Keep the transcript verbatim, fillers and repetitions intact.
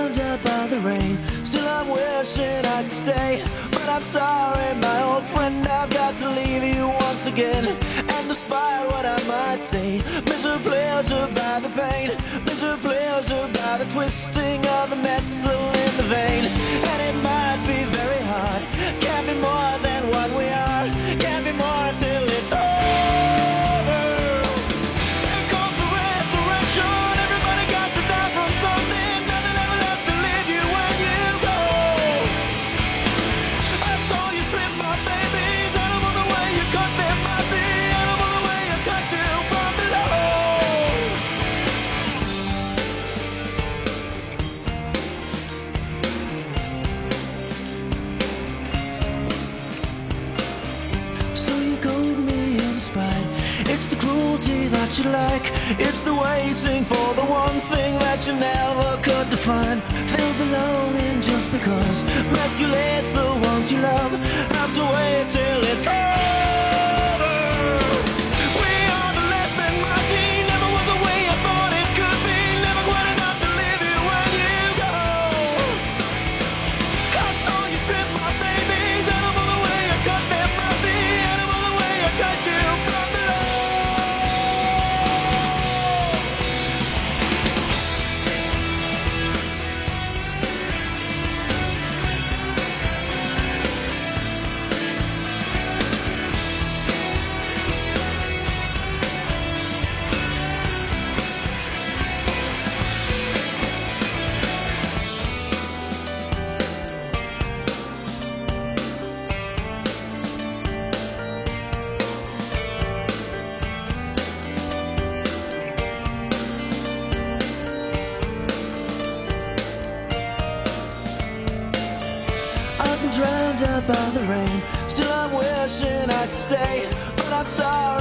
drowned out by the rain. Still I'm wishing I could stay, but I'm sorry, my old friend, I've got to leave you once again. And despite what I might say, misery pleasure by the pain, misery pleasure by the twisting of the metal in the vein. And it might be very hard, can't be more than what we are, can't be more till it's over. There comes the resurrection, everybody got to die from something, nothing ever left to leave you when you go. I saw you strip my babies, I don't know the way you cut them, my feet, I don't know the way you cut you from below. So you goad me in spite, it's the cruelty that you like, it's the waiting for the one thing that you never could define. Feel the longing just because masculates the ones you love, have to wait till it's over. We are the less than mighty, never was the way I thought it could be, never quite enough to leave you when you go. I saw you strip my babies, I don't know the way you cut them, my feet, I don't know the way you cut you from below. I've been drowned out by the rain, still I'm wishing I could stay, but I'm sorry.